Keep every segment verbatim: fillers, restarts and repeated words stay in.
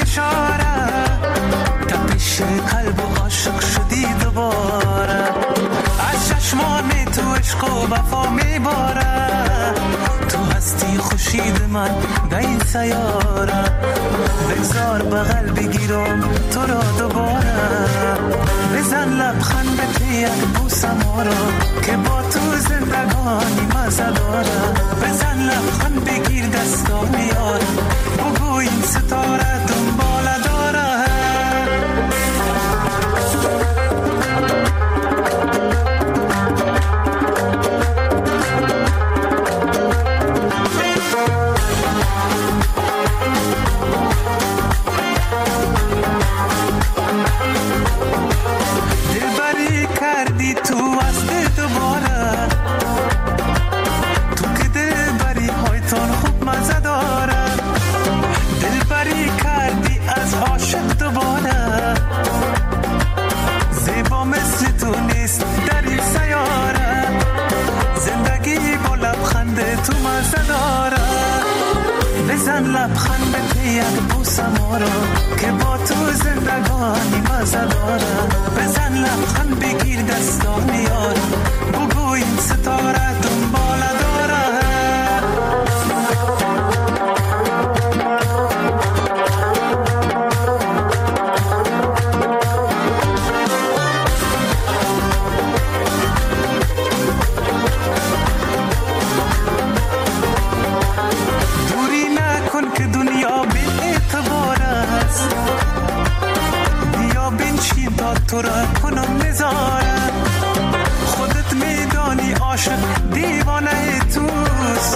اشاره تپش قلب و عاشق شدی دوباره از چشمان تو عشق و وفا میباره تو هستی خورشید من در این سیاره بگذار بغل بگیرم تو را دوباره بزن لبخند به یک بوسم آرا که با تو زندگانی مزه داره بزن لبخند بگیر دستام یار بگو این ستاره دنبال داره دلبری کردی تو از دل دوباره تو که دلبری هایتان خوب مزه داره دلبری کردی از عاشق دوباره زیبا مثل تو نیست در این سیاره زندگی با لبخند تو مزه داره بزن لبخند به یک بوسم آرا که با تو زندگانی مزه داره بزن لبخند بگیر دستام یار بگو این ستاره دنبال داره دوری نکن که دنیا بی اعتبار است بیا بنشین تا تو را کنم نظاره خودت میدانی عاشق دیوانه توست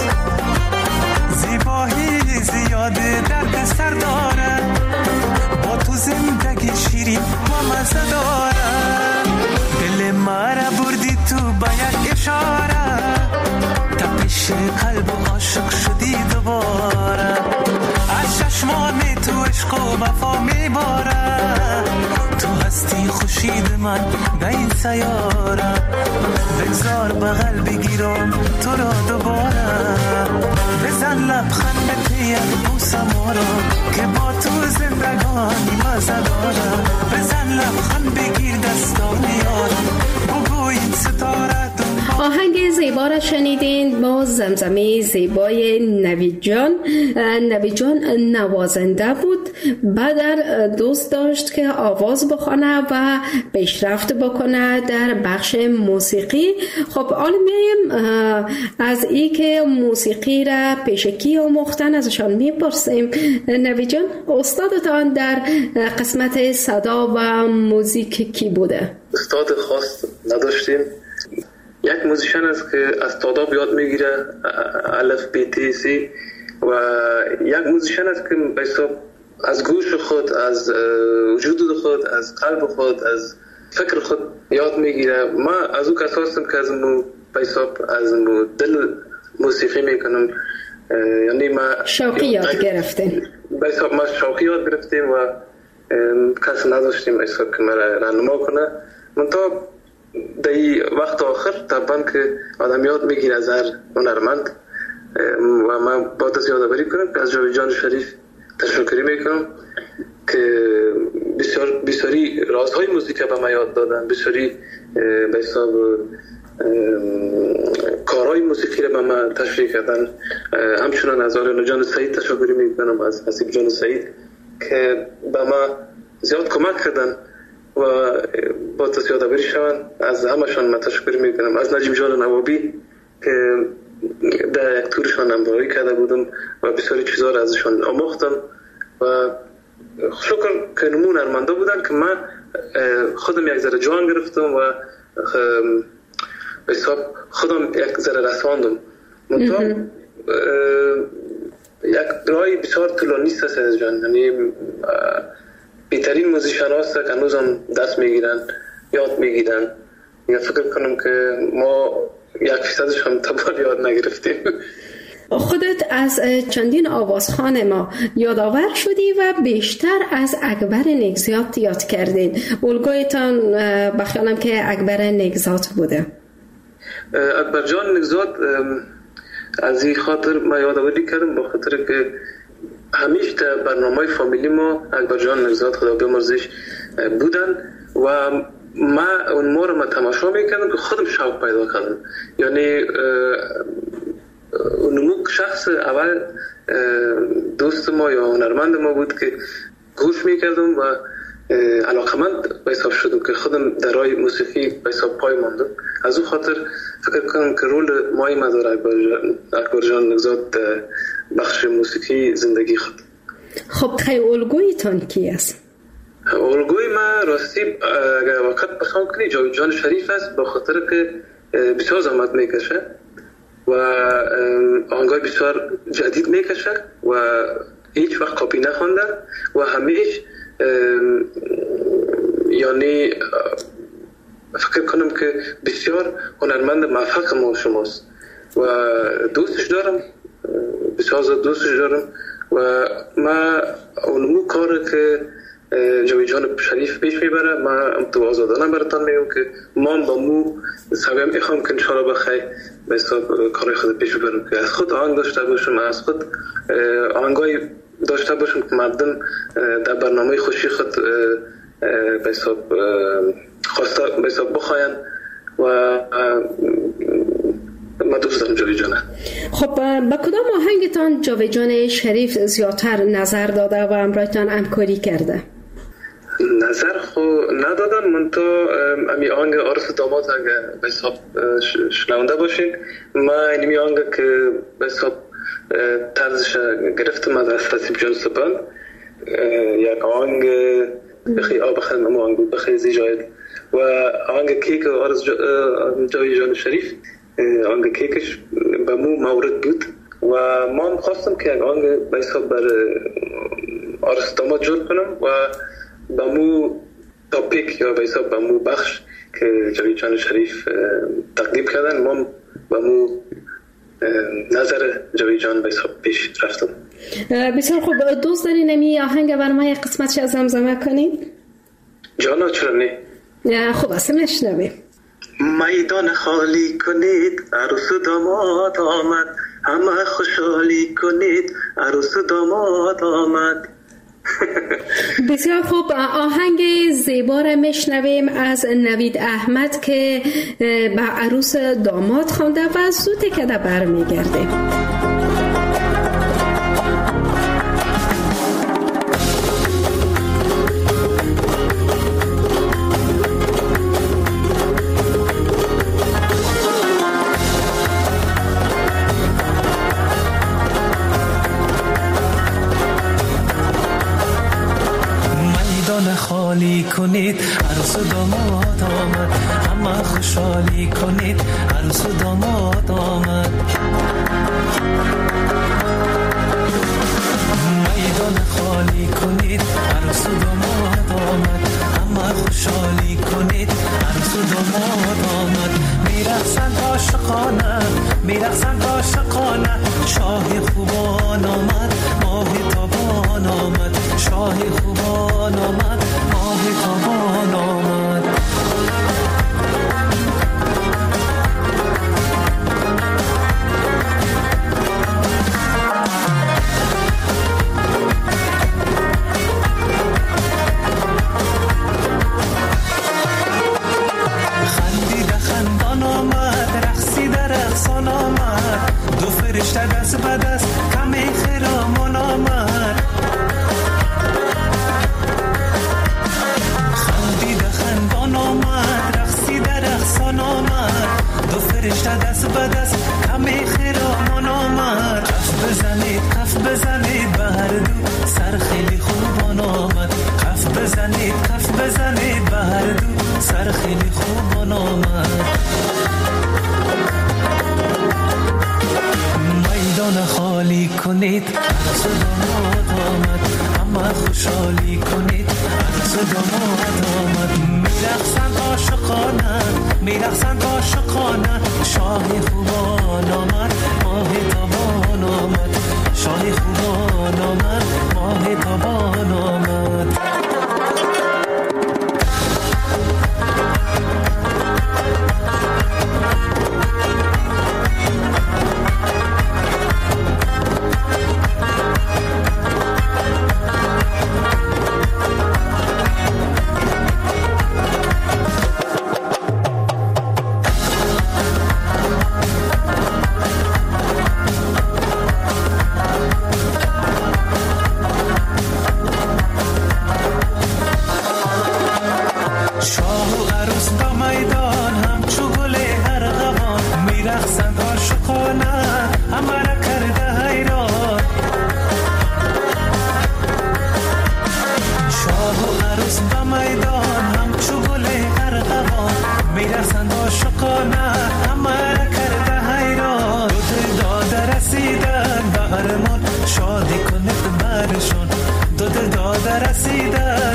زیبایی زیاده درد سر داره با تو زندگی شیرین و مزه داره دل مرا بردی تو با یک اشاره تپش قلب و عاشق شدی دوباره از چشمان تو عشق و وفا میباره تو هستی خورشید من در این سیاره بگذار بغل بگیرم تو را دوباره بزن لبخند به یک بوسم آرا که با تو زندگانی مزه داره بزن لبخند بگیر دستام یار بگو این ستاره آهنگ زیبا را شنیدین با زمزمه زیبای نوید جان. نوید جان نوازنده بود، بعد دوست داشت که آواز بخونه و پیشرفت بکنه در بخش موسیقی. خب حالا میایم از ای که موسیقی را پیش کی آموختن ازشان میپرسیم. نوید جان، استادتان در قسمت صدا و موزیک کی بوده؟ استاد خاص نداشتیم، یک موزیشن است که از تاداب یاد میگیره، الف بی تی سی، و یک موزیشن است که به حساب از گوش خود، از وجود خود، از قلب خود، از فکر خود یاد میگیره. ما از او کسا هستم که از مو به حساب از مو دل موسیقی میکنم، یعنی ما شوقی یاد گرفتیم، به حساب ما شوقی یاد گرفتیم و کس نداشتیم به حساب که ما راهنما کنه. منتها در وقت آخر طبعا که آدم یاد میگیره از هر هنرمند، و من با دست یادآوری کنم که از جاوید جان شریف تشکری میکنم که بسیار بسیاری رازهای موسیقی به من یاد دادن، بسیاری به حساب کارهای موسیقی رو به من تشریح کردن. همچنان از آرین جان سعید تشکری میکنم، از حسیب جان سعید که به من زیاد کمک کردن و با دست یادآوری شوند. از همشان من تشکر میکنم. از نجیب جان نوابی که در یک تورشان همراهی کرده بودم و بسیاری چیزا را ازشان آموختم و شکر که نمون هنرمندا بودن که من خودم یک ذره جان گرفتم و به حساب خودم یک ذره رساندم. منطقه یک راهی بسیار طولانی است از جان، یعنی بهترین موزیشن هاست که هنوز هم دست میگیرن، یاد میگیرن. یا فکر کنم که ما یک فیصدش هم تبال یاد نگرفتیم. خودت از چندین آوازخوان ما یادآور شدی و بیشتر از اکبر نگزات یاد کردین. الگویتان بخیالم که اکبر نگزات بوده. اکبر جان نگزات از این خاطر ما یادآوری کردم، با خاطر که همیشه در برنامه فامیلی ما اکبر جان نوزاد خدا بیامرزش بودن و ما اون ما رو ما تماشا میکردم که خودم شوق پیدا کردم. یعنی اون شخص اول دوست ما یا هنرمند ما بود که گوش میکردم و علاقمند به حساب شدم که خودم در راه موسیقی به حساب پای ماندم. از اون خاطر فکر کنم که رول مای مدار اکبر جان نوزاد بخش موسیقی زندگی خود. خب خیلی الگویتان کی است؟ الگوی ما راستی اگر وقت بخوام کنی جاوید جان شریف است، به خاطر که بسیار زحمت میکشه و آهنگای بسیار جدید میکشه و هیچ وقت کپی نخونده و همیشه یعنی فکر کنم که بسیار هنرمند موفق ما شماست و دوستش دارم، بسیار زیاد دوستش دارم و ما اونمو کار که جاوید جان شریف پیش میبره ما هم تو آزادانه براتان میگم که ما با مو سویم میخوام که انشاءالله بخیر به حساب کار خود پیش ببرم که از خود آهنگ داشته باشم، از خود آهنگای داشته باشم که مردم در برنامه خوشی خود به حساب خواسته به حساب بخواین و ما دوست دارم جاوید جانه. خب با کدام آهنگتان جاوید جان شریف زیادتر نظر داده و امرایتان همکاری کرده؟ نظر خو ندادن، من تو امی آهنگ آرس داماد اگه به حساب شنونده باشین، ما اینمی آهنگ که به حساب طرزش گرفتم از استاسیب جان سپن، یک آهنگ بخی آب خیلی نمو آهنگ بود بخی زیجاید و آهنگ کیک آرس جاوید جان شریف آهنگ کیکش به مو مورد بود و ما هم خواستم که یک آهنگ به حساب بر آرس داماد جور کنم و به مو تاپیک یا به حساب به مو بخش که جاوید جان شریف تقدیم کردن ما به مو نظر جاوید جان به حساب پیش رفتم. بسیار خوب، دوست دارین نمی آهنگ بر ما یک قسمتش از زمزمه کنید؟ جانا چرا نه؟ خوب است نشنویم. میدان خالی کنید عروس و داماد آمد، همه خوشحالی کنید عروس و داماد آمد. بسیار خوب، آهنگ زیبا را میشنویم از نوید احمد که به عروس داماد خوانده و زود که در بر میگرده. خالی کنید عروس و داماد آمد، همه خوشحالی کنید عروس و داماد آمد. میدان خالی کنید عروس و داماد آمد، همه خوشحالی کنید عروس و داماد آمد. میرقصند عاشقانه میرقصند عاشقانه، شاه خوبان آمد ماه تابان آمد، شاه خوبان آمد ماه تابان آمد. خندیده خندان آمد، رقصیده رقصان آمد، دو فرشته دست به دست کمی خرامان آمد. خندیده خندان آمد، رقصیده رقصان آمد، دو فرشته دست به دست کمی خرامان آمد. قف بزنید قف بزنید به هر دو، سر خیلی خوبان آمد. قف بزنید قف بزنید به هر دو، سر خیلی خوبان آمد. میدان خالی کنید عروس و داماد آمد، همه خوشحالی کنید عروس و داماد آمد. میرقصند عاشقانه میرقصند عاشقانه، شاه خوبان آمد ماه تابان آمد، شاه خوبان آمد ماه تابان آمد.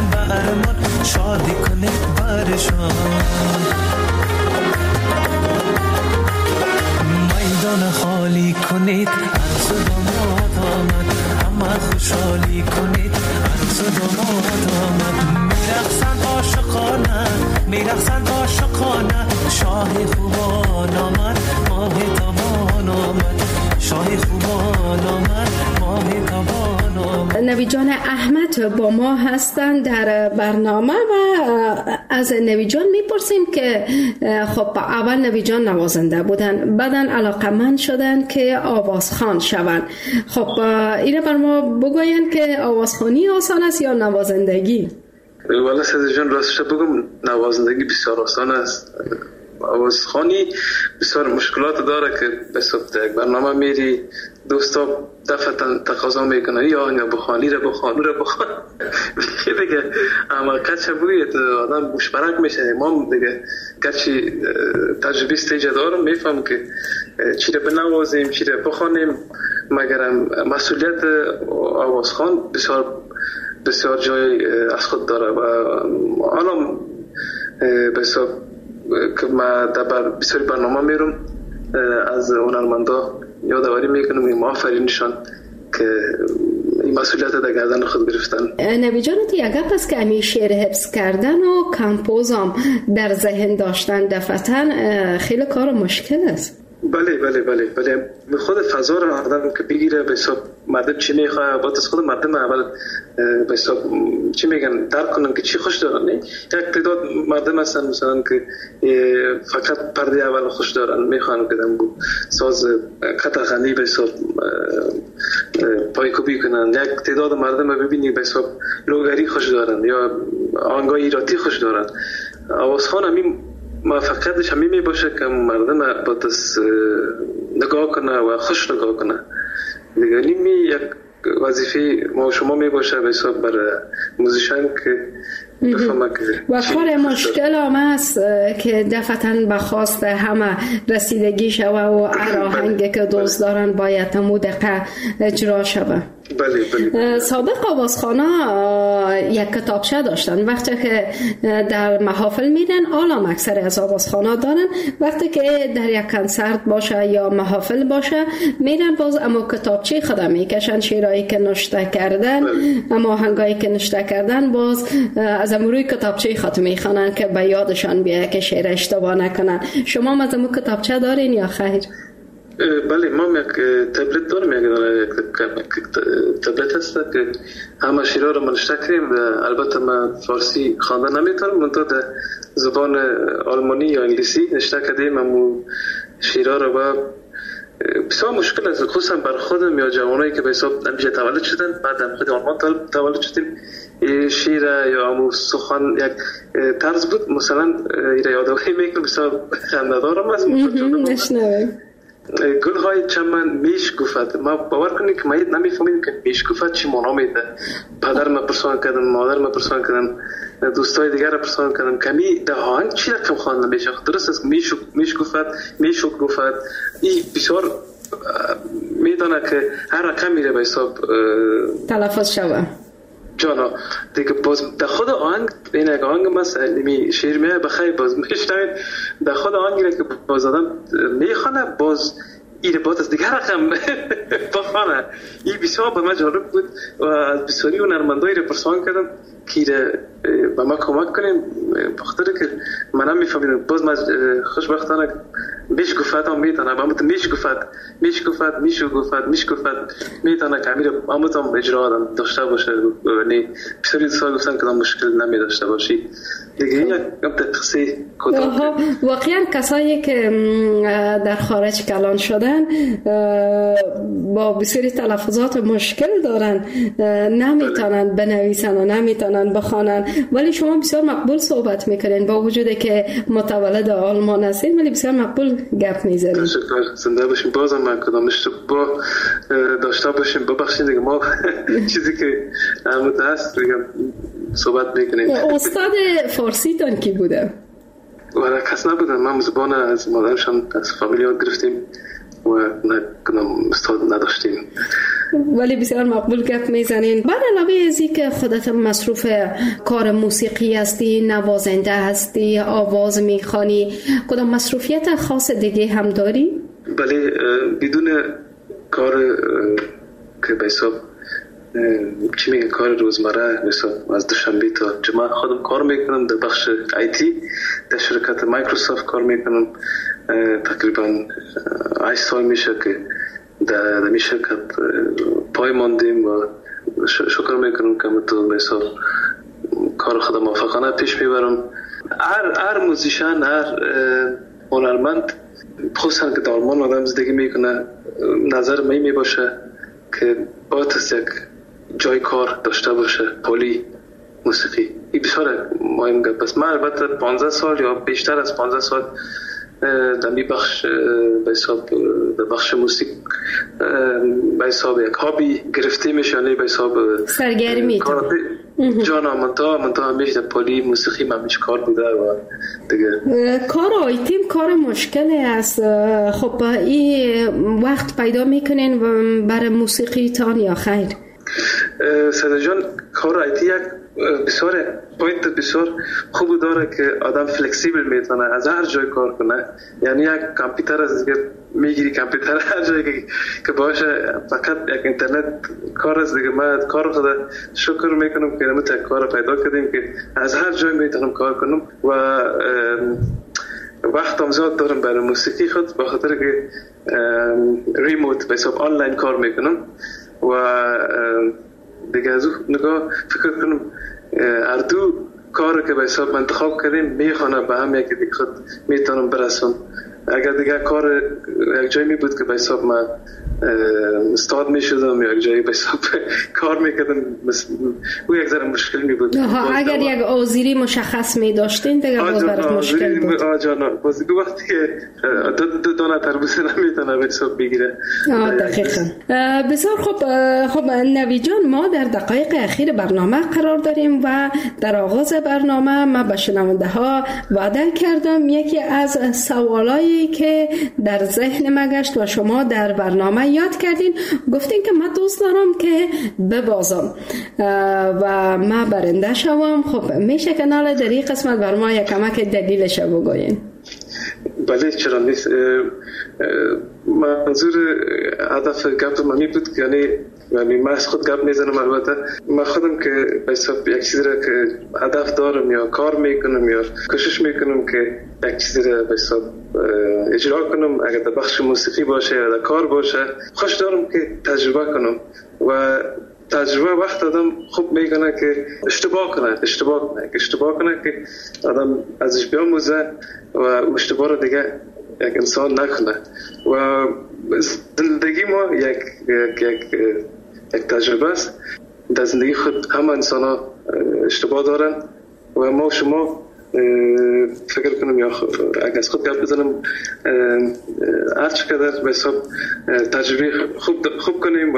باشن به ارمان شادی کنید برشان میدان خالی کنید عرض و داماد آمد همه خوشحالی کنید عرض و داماد آمد میرقصند عاشقانه میرقصند عاشقانه شاه خوبان آمد ماه تابان آمد شاه خوبان آمد ماه تابان آمد. نوید جان احمد با ما هستند در برنامه و از نوید جان میپرسیم که خب اول نوید جان نوازنده بودن بعدن علاقمند شدن که آوازخوان شوند. خب اینه بر ما بگوین که آوازخوانی آسان است یا نوازندگی؟ والا سید جان راستش بگم نوازندگی بسیار آسان است. آوازخوانی بسیار مشکلات داره که به صورت یک برنامه میری دوستا دفعتا تقاضا میکنه یا آهنگ بخوانی را بخوان را بخوان دیگه اما کچه بوید آدم مشبرک میشه. ما دیگه کچی تجربی استیجه دارم میفهم که چی را بنوازیم چی را بخوانیم مگرم مسئولیت آوازخوان بسیار بسیار جای از خود داره و آنم بسیار که ما در بسیاری برنامه میرم از هنرمندا یادآوری میکنم این آفرینشان که این مسئولیت در گردن خود گرفتن. نوید جان تو یک گپ است که امی شعر حفظ کردن و کمپوزم در ذهن داشتن دفعتاً خیلی کار مشکل است. بله بله بله بله خود فضا رو آدم که بگیره به حساب مردم چی میخواه باید از خود مردم اول به حساب چی میگن درک کنن که چی خوش دارن. یک تعداد مردم هستن مثلا که فقط پرده اول خوش دارن میخوان که دم ساز قطع غنی به حساب پایکوبی کنن. یک تعداد مردم ببینی به حساب لوگری خوش دارن یا آهنگای ایراتی خوش دارن. آوازخوان همین موفقیتش همین می باشه که مردم با دست نگاه کنه و خوش نگاه کنه. دیگه نیمی یک وظیفه ما شما می باشه به حساب برای موزیشن که بفهمه که و کار مشکل هم است که دفعتاً بخواست همه رسیدگی شوه و هر آهنگی که دوست دارن باید تمو دقیقه اجرا شوه. بله بله. سابق آوازخوانا یک کتابچه داشتن وقتی که در محافل میرن آلام اکثر از آوازخوانا دارن وقتی که در یک کنسرت باشه یا محافل باشه میرن باز اما کتابچه خدا میکشن شعرهایی که نوشته کردن اما آهنگایی که نوشته کردن باز از امروی کتابچه خود میخوانن که به یادشان بیایه که شعر اشتباه نکنن. شما از امو کتابچه دارین یا خیر؟ بله ما یک تبلت دارم یک تبلت هست که همه شیرها رو منشته کریم. البته من فارسی خواندن نمیتونم منطقه در زبان آلمانی یا انگلیسی نشته کردیم امو شیرها رو و بسیار مشکل است خصوصا بر خودم یا جوانایی که به حساب نمیشه تولد شدن بعد هم خود آلمان تولد شدیم شیر یا امو سخن یک طرز بود مثلا ایره یادوهی میکنم بسیار خنده‌دارم است نشنویم گل های چمن میش گفت ما باور کنید که ما نمیفهمیم که میش گفت چی معنا میده. پدر ما پرسان کردم مادر ما پرسان کردم دوستای دیگر را پرسان کردم کمی ده آهنگ چی رقم خواندن میشه. درست است میش میش گفت میش گفت این بسیار میدونه که هر رقم میره به حساب تلفظ شوه جانا دیگه باز در خود آهنگ این یک آهنگ مثلا شعر میه بخیر باز میشنوید در خود آهنگی که باز آدم میخوانه باز این باز از دیگه رقم بخوانه. این بسیار به من جالب بود و از بسیاری هنرمندایی رو پرسان کردم که به ما کمک کنیم بخاطر که من هم میفهمیدم باز من خوشبختانه میش گفت هم میتونه با همون میش گفت میش گفت میشو گفت میش گفت میتونه که امیر همون هم اجرا آدم داشته باشه. یعنی بسیاری دوستان گفتن که مشکل نمی داشته باشی دیگه. این یک قصه کدام واقعا کسایی که در خارج کلان شدن با بسیاری تلفظات مشکل دارن نمیتونن بنویسن و نمیتونن بخوانن ولی شما بسیار مقبول صحبت میکنین با وجودی که متولد آلمان هستین ولی بسیار مقبول گپ میزنین. تشکر زنده باشین. بازم من کدام اشتباه داشته باشیم ببخشید دیگه ما چیزی که عمود هست دیگه صحبت میکنیم. استاد فارسی تان کی بوده؟ ولی کس نبودن. من زبان از مادرشان از فامیل یاد گرفتیم و نه کنم استاد نداشتیم. ولی بسیار مقبول گپ میزنین. بعد علاوه از این که خودت مصروف کار موسیقی هستی، نوازنده هستی، آواز میخوانی، کدام مصروفیت خاص دیگه هم داری؟ بله، بدون کار که به حساب چی میگن کار روزمره، مثلا از دوشنبه تا جمعه خودم کار میکنم در بخش آیتی در شرکت مایکروسافت کار میکنم. تقریبا هشت سال میشه که در می شرکت پای ماندیم و شکر میکنم که تو به حساب کار خودم موفقانه پیش میبرم. هر هر موزیشن، هر هنرمند، خصوصا که در آلمان آدم زندگی میکنه، نظر می می باشه که باید از یک جای کار داشته باشه، پولی موسیقی. این بسیار مهم گپ است. من البته پانزده سال یا بیشتر از پانزده سال در می بخش به حساب در بخش موسیقی به حساب یک هابی گرفته میشن، به حساب سرگرمی جانا منتا منتا همیشه در پولی موسیقی من همیشه کار بوده و دیگه. کار آیتیم کار مشکلی است. خب این وقت پیدا میکنین برای موسیقی تان یا خیر؟ ساده جان، کار آیتی یک بسیار پوینت بسیار خوب داره که آدم فلکسیبل میتونه از هر جای کار کنه. یعنی یک کامپیوتر از دیگه میگیری، کامپیوتر هر جایی که, که باشه، فقط یک اینترنت کار از دیگه. من کار خدا شکر میکنم که نمیت یک کار پیدا کردیم که از هر جای میتونم کار کنم و وقت هم زیاد دارم برای موسیقی خود، به خاطر که ریموت به حساب آنلاین کار میکنم و دیگه از اون نگاه فکر کنم هر دو کار که به حساب انتخاب کردیم میخوانه به هم یکی دیگه خود میتونم برسون. اگر دیگه کار یک جایی می بود که به حساب من استاد می شدم یا یک جایی به حساب کار میکردم، او یک ذره مشکل می بود. اگر یک آذری مشخص می داشتین دیگه باز برات مشکل بود. آه جانا باز دیگه وقتی که دو دانه تربوز نمیتونه به حساب بگیره. دقیقا. بسیار خوب. خب نوی جان، ما در دقایق اخیر برنامه قرار داریم و در آغاز برنامه ما به شنونده ها وعده کردم یکی از سوالایی که در ذهن ما گشت و شما در برنامه یاد کردین، گفتین که من دوست دارم که ببازم و من برنده شوم. خب میشه که ناله در این قسمت بر ما یک کمک دلیلش بگوین؟ بله، چرا نیست. منظور هدف گپ من بود که یعنی یعنی من از خود گپ میزنم. البته من خودم که به حساب یک چیزی را که هدف دارم یا کار میکنم یا کوشش میکنم که یک چیزی را به حساب اجرا کنم، اگر در بخش موسیقی باشه یا در کار باشه، خوش دارم که تجربه کنم و تجربه وقت آدم خوب میکنه که اشتباه کنه اشتباه کنه که اشتباه کنه که آدم ازش بیاموزه و اشتباه رو دیگه یک انسان نکنه. و زندگی ما یک یک یک یک تجربه است. در زندگی خود همه انسان ها اشتباه دارن و ما شما فکر کنم یا اگر از خود گپ بزنم هر چقدر به حساب تجربه خوب خوب کنیم و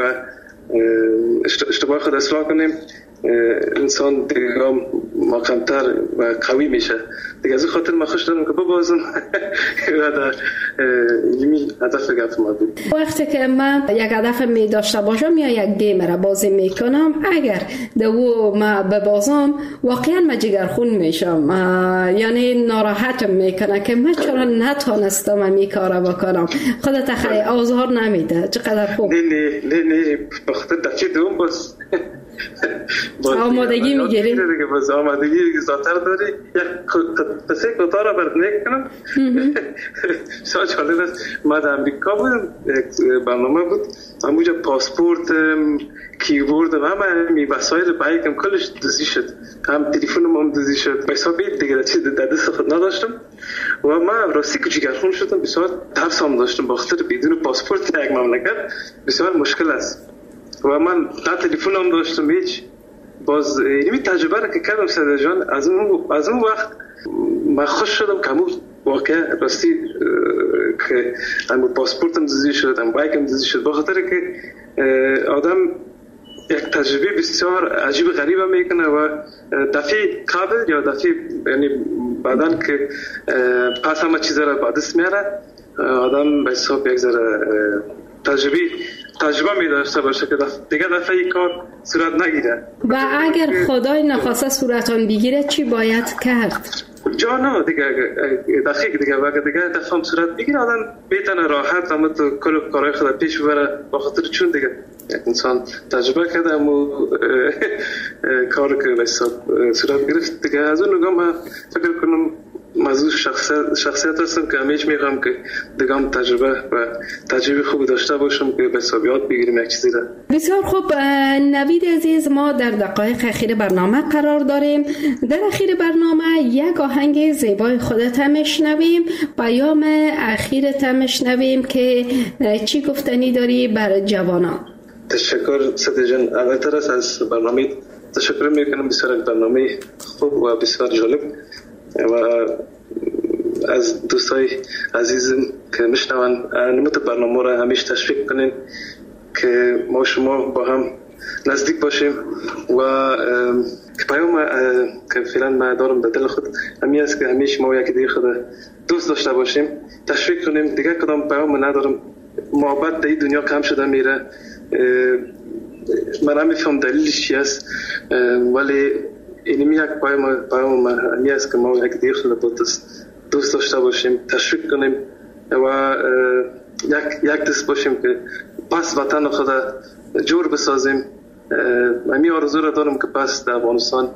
اشتباه خود اصلاح کنیم، انسان دیگه محکم‌تر و قوی میشه. دیگه از این خاطر من خوش دارم که ببازم و در یمی هدف گفت ما بود. وقتی که من یک هدف می داشته باشم یا یک گیم را بازی میکنم، اگر دو ما ببازم واقعا من جگرخون میشم، یعنی ناراحتم میکنه که من چرا نتونستم این کارا بکنم. خودت خیلی آزار نمیده. چقدر خوب. نه نه نه نه بخاطر دفعه دوم باز آمادگی میگیری دیگه، باز آمادگی زیادتر داری. یک پسه کوتاه را برد میکنم. بسیار جالب است. من در امریکا بودم، یک برنامه بود، همونجا پاسپورتم، کیبورد و همه وسایل بایکم کلش دزدی شد، هم تلفنم هم دزدی شد. به حساب دیگه چیز در دست خود نداشتم و من راستی که جگرخون شدم. بسیار ترس هم داشتم، بخاطر بدون پاسپورت یک مملکت بسیار مشکل است و من تا تلفن هم داشتم هیچ. باز اینمی تجربه را که کردم ساده جان، از اون از اون وقت من خوش شدم که همون واقعا راستی که هم پاسپورتم دزدی شد، هم بایکم دزدی شد، بخاطر که آدم یک تجربه بسیار عجیب غریب میکنه و دفعه قبل یا دفعه یعنی بعدن که پس همه چیز را به دست میاره، آدم به حساب یک ذره تجربه تجربه می داشته باشه که دیگه دفعه این کار صورت نگیره. و اگر خدای نخواسته صورت آن بگیره چی باید کرد؟ جا نه دیگه دقیق دیگه وقت دیگه دفعه صورت بگیره آدم بیتنه راحت اما تو کل کارهای خود پیش ببره با خاطر چون دیگه انسان تجربه کرده اما کار که بسیار صورت گرفت دیگه. از اون نگاه من فکر کنم موضوع شخصیت شخصیت هستم که همیشه میخوام که دیگه هم تجربه و تجربه خوبی داشته باشم که به حسابیات بگیریم یک چیزی را. بسیار خوب نوید عزیز، ما در دقایق اخیر برنامه قرار داریم. در اخیر برنامه یک آهنگ زیبای خودت هم میشنویم، پیام اخیرت هم میشنویم که چی گفتنی داری بر جوانان. تشکر سدی جان، اولتر از برنامه تشکر میکنم، بسیار برنامه خوب و بسیار جالب و از دوستای عزیزم که میشنون نموت برنامه را همیشه تشویق کنین که ما شما با هم نزدیک باشیم و که پیام که فعلا ما دارم به دل خود همین است که همیشه ما یکی دیگه خود دوست داشته باشیم، تشویق کنیم. دیگه کدام پیام ندارم، محبت در این دنیا کم شده میره. من نمیفهم دلیلش چی است، ولی اینمی یک پیام پیام همی است که ما یک دیگه خود دوست داشته باشیم، تشویق کنیم و یک یک دست باشیم که پس وطن خود جور بسازیم. همی آرزو را دارم که پس در افغانستان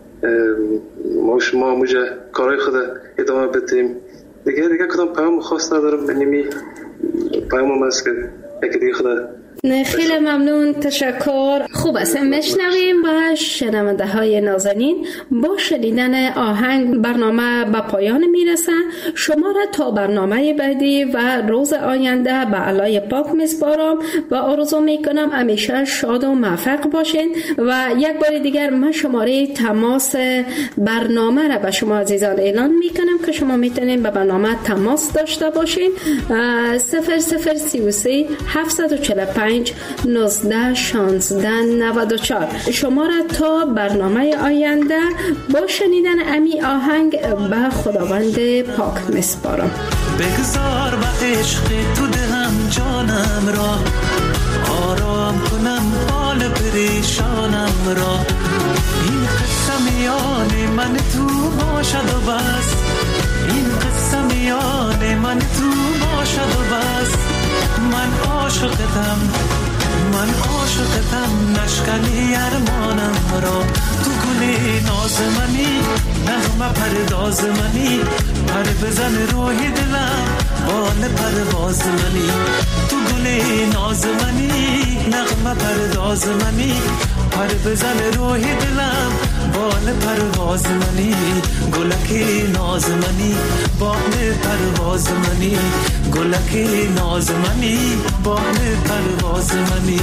ما شما موجه کارهای خود ادامه بدیم. دیگه دیگه کدام پیام خاص ندارم، اینمی پیام است که یک دیگه خود. خیلی ممنون، تشکر. خوب است، میشنویم با شنونده های نازنین. با شنیدن آهنگ برنامه به پایان میرسه. شما را تا برنامه بعدی و روز آینده به علای پاک میسپارم و آرزو میکنم همیشه شاد و موفق باشین. و یک بار دیگر من شماره تماس برنامه را به شما عزیزان اعلان میکنم که شما میتونین به برنامه تماس داشته باشین. صفر صفر سی و سه هفتصد و چهل و پنج نوزده شانزده نود و چهار. شما را تا برنامه آینده با شنیدن امی آهنگ به خداوند پاک میسپارم. بگذار به عشق تو دهم جانم را، آرام کنم حال پریشانم را. این قصه میان من تو باشد و بس، این قصه میان من تو باشد و بس. من عاشقتم، من عاشقتم، نشکنی ارمانم را. تو گلی ناز منی، نغمه پرداز منی، پر بزن روحی دلم بال پرواز منی. تو گلی ناز منی، نغمه پرداز منی، پر بزن روحی دلم بال پرواز منی. گلکی ناز منی، بال پرواز منی، گلکی ناز منی، بال پرواز منی.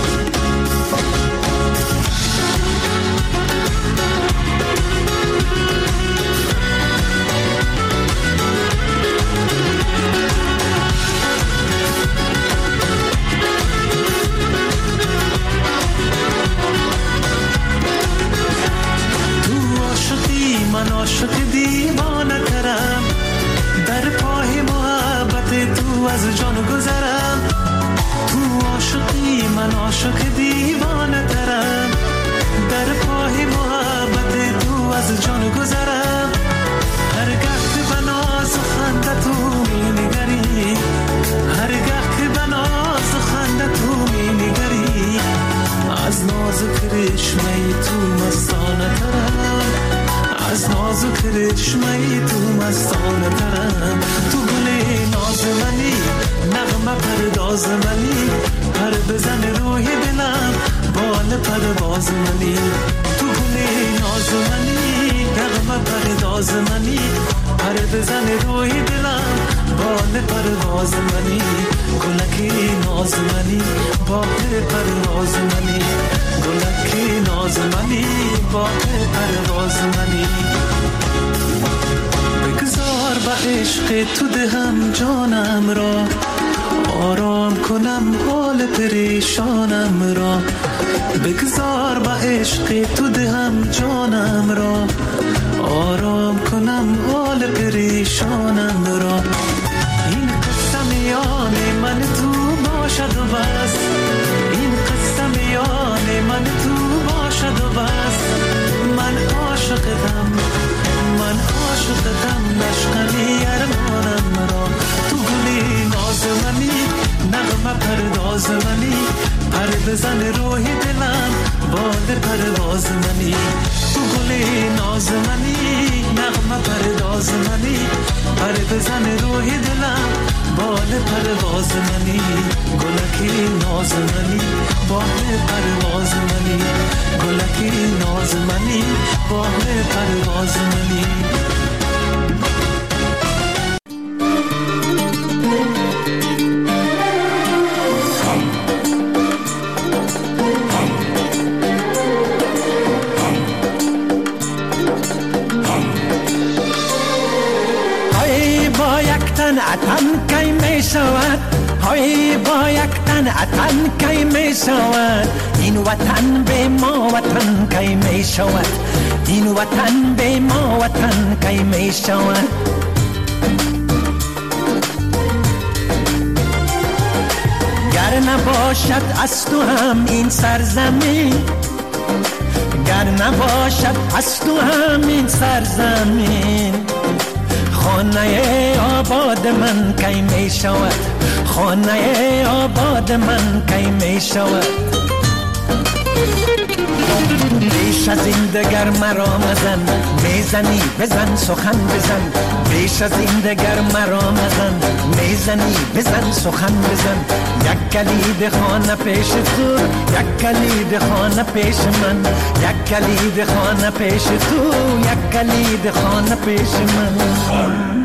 من عاشق دیوانه ترم، در پای محبت تو از جان گذرم. تو عاشقی من عاشق دیوانه ترم، در پای محبت تو از جان گذرم. هرگاه که به ناز و خنده تو می نگری، هرگاه که به ناز و خنده تو می نگری، از ناز و کرشمه تو مستانه ترم، از ناز و کرشمه تو مستانه ترم. تو گلی ناز منی، نغمه پرداز منی، پر بزن روحی دلم بال پرواز منی. تو گلی ناز منی، نغمه پرداز منی، پر بزن روحی دلم بال پرواز منی. گلکی ناز منی، بال پرواز منی، گلکی ناز منی، بال پرواز منی. بگذار به عشق تو دهم جانم را، آرام کنم حال پریشانم را. بگذار به عشق تو دهم جانم را، آرام کنم حال پریشانم را. این قصه میان من تو باشد و بس، بزن روح دلم بال پرواز منی تو گل ناز منی نغمه پرداز منی پر بزن روح دلم بال پرواز منی گلکی ناز منی بال پرواز منی گلکی ناز منی بال پرواز منی اتن کی می شود های با یک تن اتن کی می شود این وطن به ما وطن کی می شود این وطن به ما وطن کی می شود گر نباشد از تو هم این سرزمین گر نباشد از تو هم این سرزمین خانه آباد من کی می شود خانه آباد من کی می شود بیش از این دگر مرا مزن میزنی بزن سخن بزن بیش از این دگر مرا مزن میزنی بزن سخن بزن یک کلید خانه پیش تو یک کلید خانه پیش من یک کلید خانه پیش تو یک کلید خانه پیش من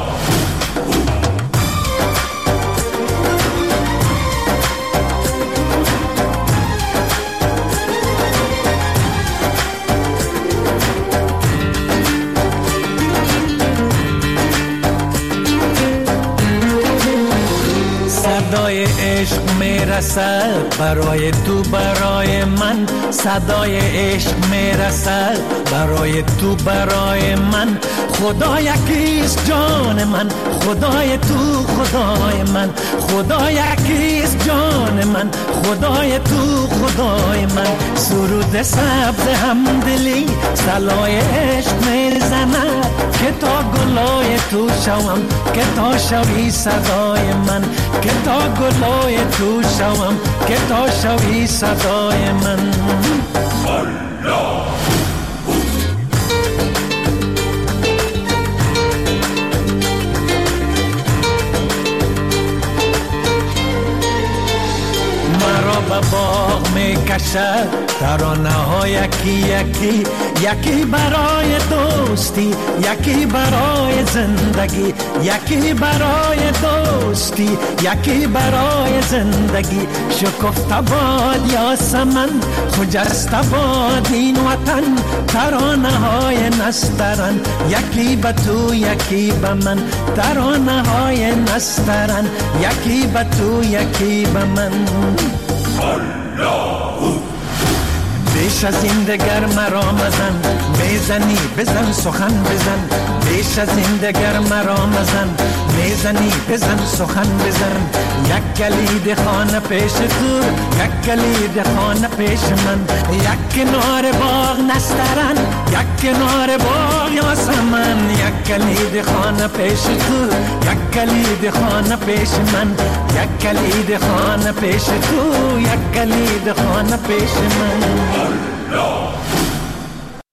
صدای عشق میرسد برای تو برای من صدای عشق میرسد برای تو برای من خدا یکیست جان من خدای تو خدای من خدا یکیست جان من خدای تو خدای من سرود سبز همدلی صلای عشق میزند که تا گلای تو شوم که تا شوی صدای من که تا گلای تو شوم که تا شوی صدای من مرا به باغ می کشد ترانه ها یکی یکی یکی برای دوستی یکی برای زندگی یکی برای دوستی یکی برای زندگی شکفته باد یاسمن خجسته باد این وطن ترانه های نسترن یکی به تو یکی به من ترانه های نسترن یکی به تو یکی به من بیش از این دگر مرا مزن میزنی بزن سخن بزن بیش از این دگر مرا مزن میزنی بزن سخن بزن یک کلید خانه پیش تو یک کلید خانه پیش من یک کنار باغ نسترن یک کنار باغ یاسمن یک کلید خانه پیش تو یک کلید خانه پیش من یک کلید خانه پیش تو یک کلید خانه پیش من